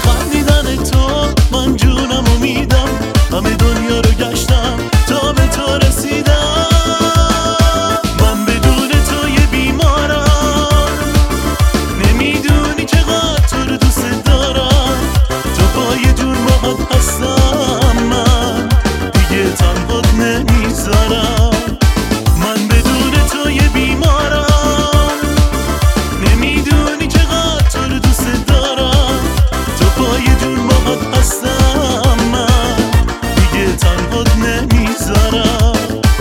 خندیدن تو من جونمو میدم، همه دنیا رو گشتم تا به تو رسیدم. من بدون تو یه بیمارم، نمیدونی چقدر تو رو دوست دارم. تو پای جون باهات هستم، من دیگه تنهات نمیذارم. من بدون تو یه بیمارم، نمیدونی چقدر تو رو دوست دارم. تو پای جون باهات هستم، من دیگه تنهات نمیذارم.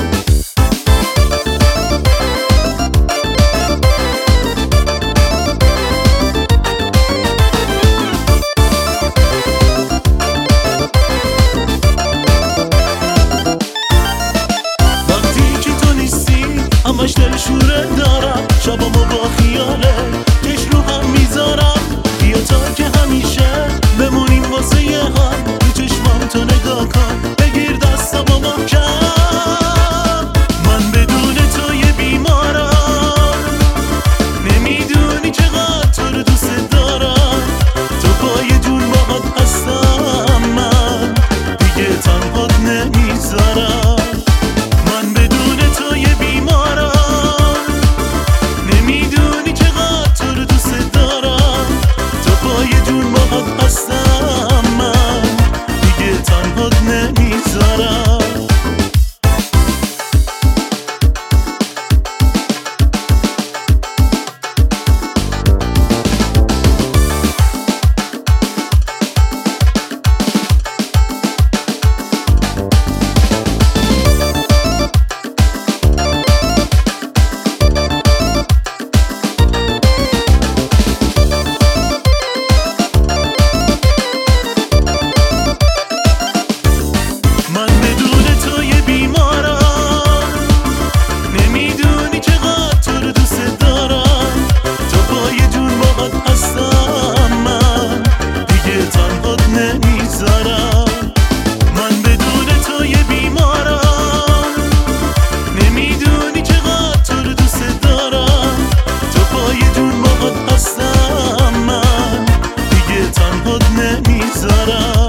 همش دل شوره دارم، شبامو با خیاله چش رو هم میذارم. بیا تا که همیشه بمونیم واسه یه هم، تو چشمام تو نگاه کن، بگیر دستم و محکم. من بدون تو یه بیمارم، نمیدونی چقدر تو رو دوست دارم. تو پای جون باهات هستم، من دیگه تنهات نمیذارم. من بدون تو یه بیمارم، نمیدونی چقدر تو رو دوست دارم. تو پای جون باهات هستم، من دیگه تنهات نمیذارم. من بدون تو یه بیمارم، نمیدونی چقدر تو رو دوست دارم. تو پای جون باهات هستم، من دیگه تنهات نمیذارم.